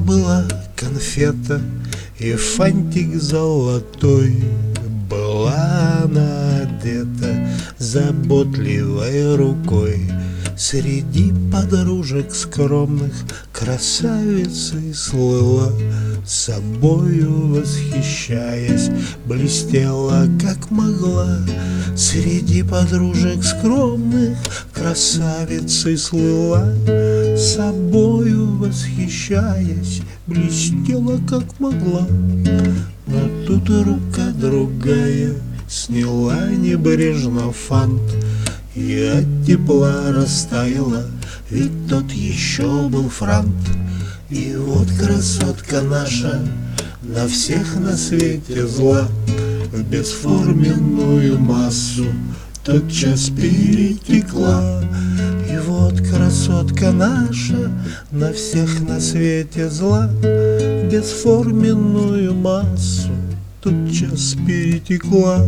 Жила-была конфета и фантик золотой, была она одета заботливой рукой. Среди подружек скромных красавицей слыла, собою восхищаясь, блестела как могла. Среди подружек скромных красавицей слыла, собою восхищаясь, блестела как могла. Но тут рука другая сняла небрежно фант, и от тепла растаяла, ведь тот еще был франт. И вот красотка наша на всех на свете зла в бесформенную массу тотчас перетекла. И вот красотка наша на всех на свете зла в бесформенную массу тотчас перетекла.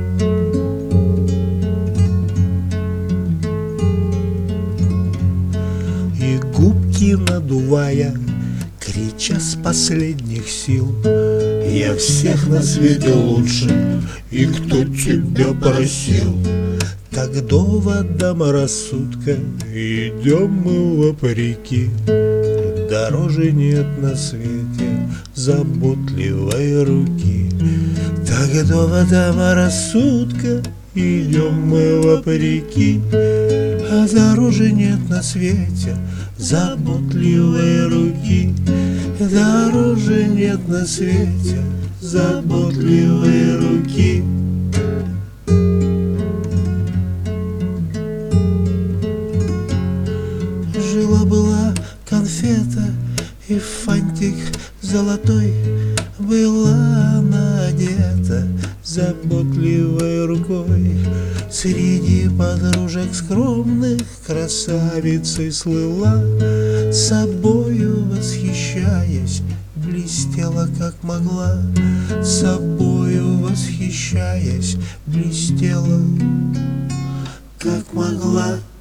И губки надувая, крича с последних сил: я всех на свете лучше, и кто тебя просил? Так доводам рассудка идем мы вопреки, дороже нет на свете заботливой руки. Так доводам рассудка идем мы вопреки, а дороже нет на свете заботливой руки. Дороже нет на свете заботливой руки. Жила-была конфета и фантик золотой, была она одета заботливой рукой. Среди подружек скромных красавицей слыла, собою восхищаясь, блестела как могла. Собою восхищаясь, блестела как могла.